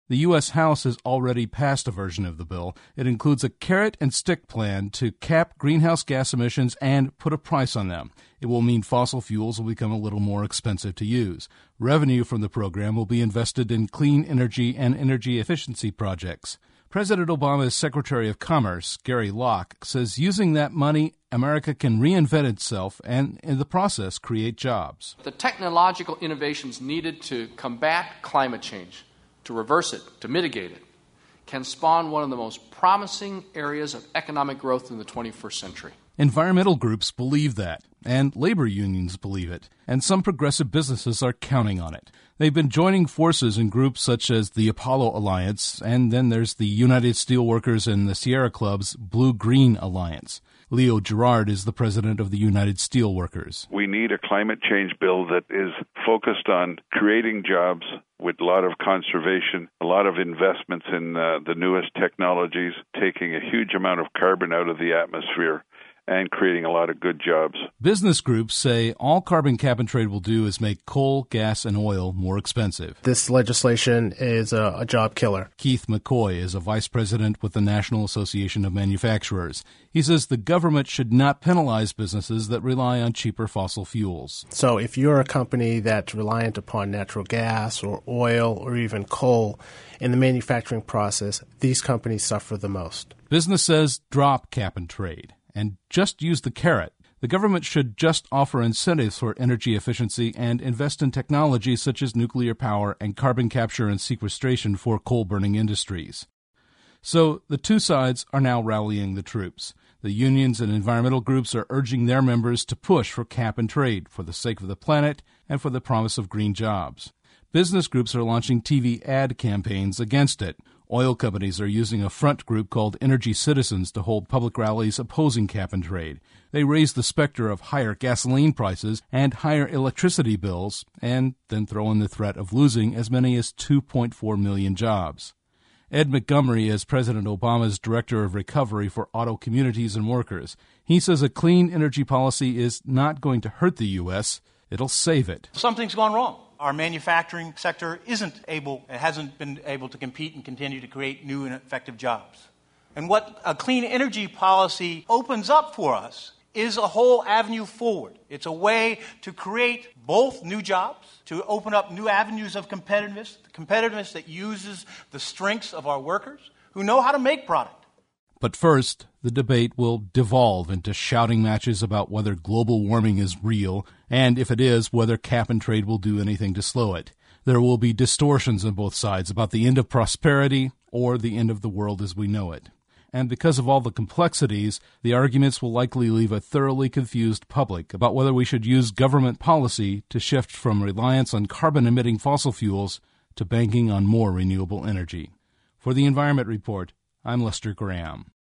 The U.S. House has already passed a version of the bill. It includes a carrot-and-stick plan to cap greenhouse gas emissions and put a price on them. It will mean fossil fuels will become a little more expensive to use. Revenue from the program will be invested in clean energy and energy efficiency projects. President Obama's Secretary of Commerce, Gary Locke, says using that money, America can reinvent itself and, in the process, create jobs. The technological innovations needed to combat climate change, to reverse it, to mitigate it, can spawn one of the most promising areas of economic growth in the 21st century. Environmental groups believe that, and labor unions believe it, and some progressive businesses are counting on it. They've been joining forces in groups such as the Apollo Alliance, and then there's the United Steelworkers and the Sierra Club's Blue-Green Alliance. Leo Gerard is the president of the United Steelworkers. We need a climate change bill that is focused on creating jobs with a lot of conservation, a lot of investments in the newest technologies, taking a huge amount of carbon out of the atmosphere, and creating a lot of good jobs. Business groups say all carbon cap and trade will do is make coal, gas, and oil more expensive. This legislation is a job killer. Keith McCoy is a vice president with the National Association of Manufacturers. He says the government should not penalize businesses that rely on cheaper fossil fuels. So if you're a company that's reliant upon natural gas or oil or even coal in the manufacturing process, these companies suffer the most. Business says drop cap and trade and just use the carrot. The government should just offer incentives for energy efficiency and invest in technologies such as nuclear power and carbon capture and sequestration for coal-burning industries. So the two sides are now rallying the troops. The unions and environmental groups are urging their members to push for cap and trade for the sake of the planet and for the promise of green jobs. Business groups are launching TV ad campaigns against it. Oil companies are using a front group called Energy Citizens to hold public rallies opposing cap and trade. They raise the specter of higher gasoline prices and higher electricity bills, and then throw in the threat of losing as many as 2.4 million jobs. Ed Montgomery is President Obama's Director of Recovery for Auto Communities and Workers. He says a clean energy policy is not going to hurt the U.S., it'll save it. Something's gone wrong. Our manufacturing sector hasn't been able to compete and continue to create new and effective jobs. And what a clean energy policy opens up for us is a whole avenue forward. It's a way to create both new jobs, to open up new avenues of competitiveness that uses the strengths of our workers who know how to make product. But first, the debate will devolve into shouting matches about whether global warming is real, and if it is, whether cap and trade will do anything to slow it. There will be distortions on both sides about the end of prosperity or the end of the world as we know it. And because of all the complexities, the arguments will likely leave a thoroughly confused public about whether we should use government policy to shift from reliance on carbon-emitting fossil fuels to banking on more renewable energy. For the Environment Report, I'm Lester Graham.